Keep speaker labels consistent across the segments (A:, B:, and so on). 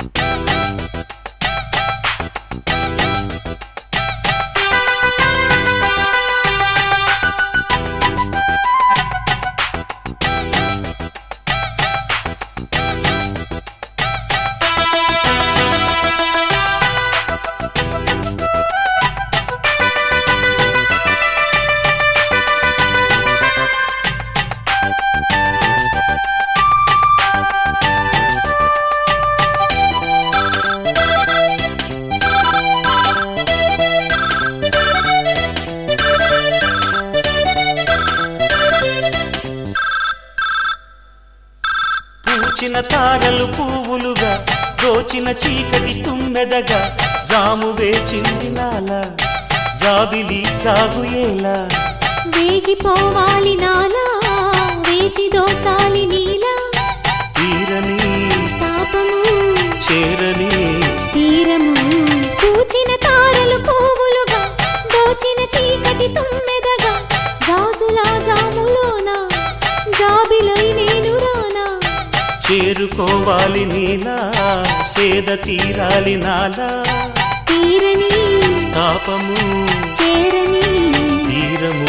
A: పూచిన తారలు పువ్వులుగా దోచిన చీకటి తుమ్మెదగా జాము వేచింది నాల జాబిలి సాగుయేలా
B: వేగిపోవాలి నాలా వేచి దోచాలి నీలా
A: తీరని
B: పాపము
A: చేరని
B: తీరము పూచిన తారలు పువ్వులుగా దోచిన చీకటి తుమ్మెదగా గాజులా జాములోన జాబిలై నేను రానా
A: చేరుకోవాలి నీలా సేద తీరాలి నాలా
B: తీరని
A: తాపము
B: చేరని
A: తీరము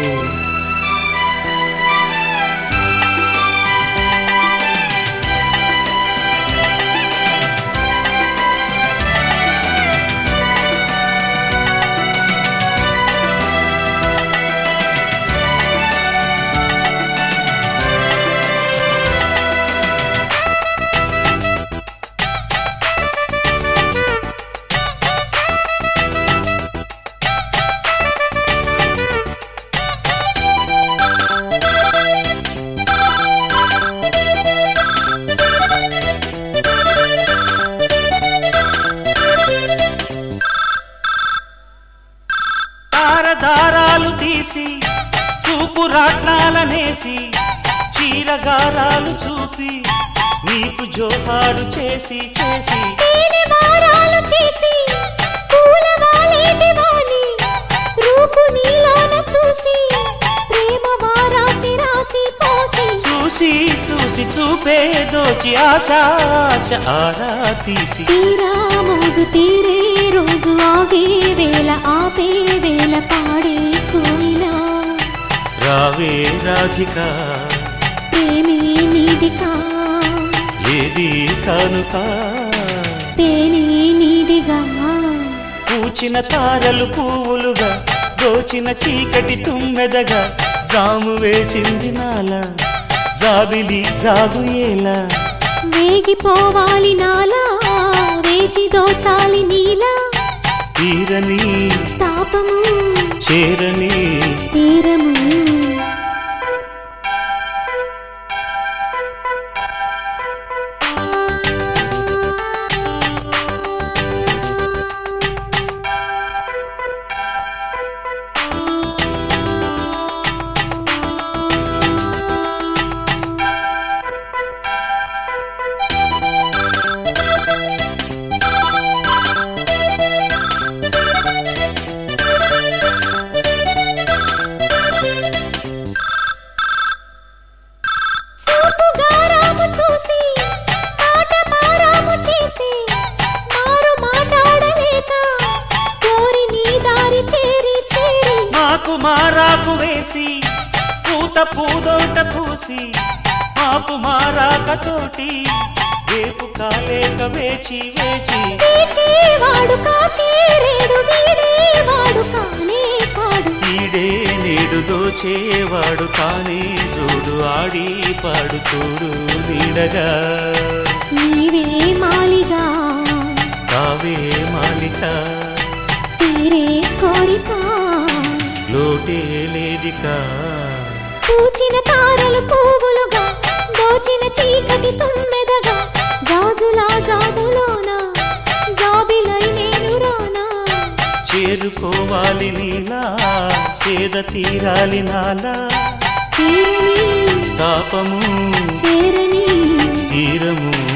A: దారాలు తీసి చూపు రాట్నాలనేసి చీరగారాలు చూపి నీకు జోహారు చేసి చేసి
B: వారాలు చేసి పూలవాలేటి వాణి రూపు నీలోన చూసి ప్రేమ వారాసి రాసి పోసి
A: చూసి చూసి చూపే దోచి ఆశ ఆశ ఆరా తీసి
B: తీరా మోజు తీరే రోజు ఆగే వేళ ఆపే వేళ పాడే కోయిలా
A: రావే రాధిక
B: ప్రేమే నీదికా
A: ఏది కానుక
B: తేనే నీదిగా
A: పూచిన తారలు పువ్వులుగా దోచిన చీకటి తుమ్మెదగా జాము వేచింది నాల జాబిలి జాగుయేలా
B: వేగిపోవాలి నాలా వేచి దోచాలి నీలా
A: తీరని
B: తాపము
A: చేరని
B: తీరము
A: మారాకు వేసి పూత పూదోట పూసి మాపు మారాకతోటి రేపు కాలేక వేచి వేచి
B: వాడు కాచేరేడు వీడేవాడు కానే కాడు
A: ఈడే నేడు దోచేవాడు కానే జోడు ఆడి పాడుతోడు నీడగా
B: నీవే మాలిగా
A: కావే మాలిక
B: తీరే కోరిక
A: లోటే లేదికా
B: పూచిన తారలు పువ్వులుగా దోచిన చీకటి తుమ్మెదగా గాజులా జాములోన జాబిలై నేను రానా
A: చేరుకోవాలి నీలా సేద తీరాలి నాలా
B: తీరని
A: తాపము
B: చేరని
A: తీరము